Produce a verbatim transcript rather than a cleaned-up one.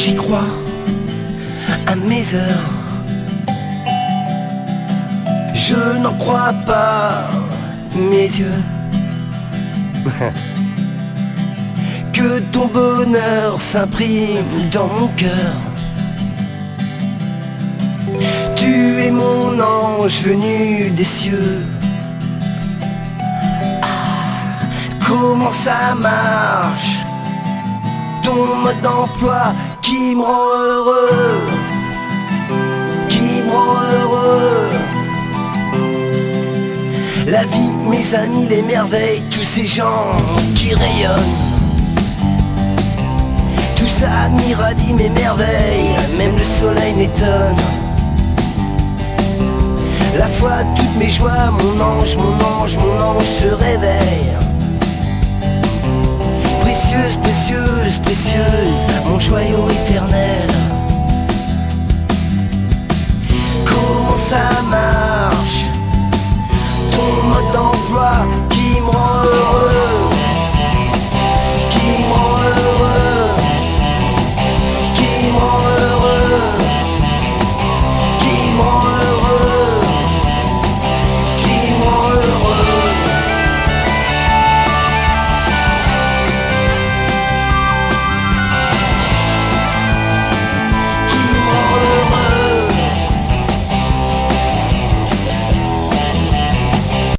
J'y crois à mes heures. Je n'en crois pas mes yeux. Que ton bonheur s'imprime dans mon cœur. Tu es mon ange venu des cieux. Ah, comment ça marche? Ton mode d'emploi qui me rend heureux, qui me rend heureux. La vie, mes amis, les merveilles, tous ces gens qui rayonnent. Tout ça m'irradie mes merveilles, même le soleil m'étonne. La foi, toutes mes joies, mon ange, mon ange, mon ange se réveille. Précieuse, précieuse, précieuse, mon joyau est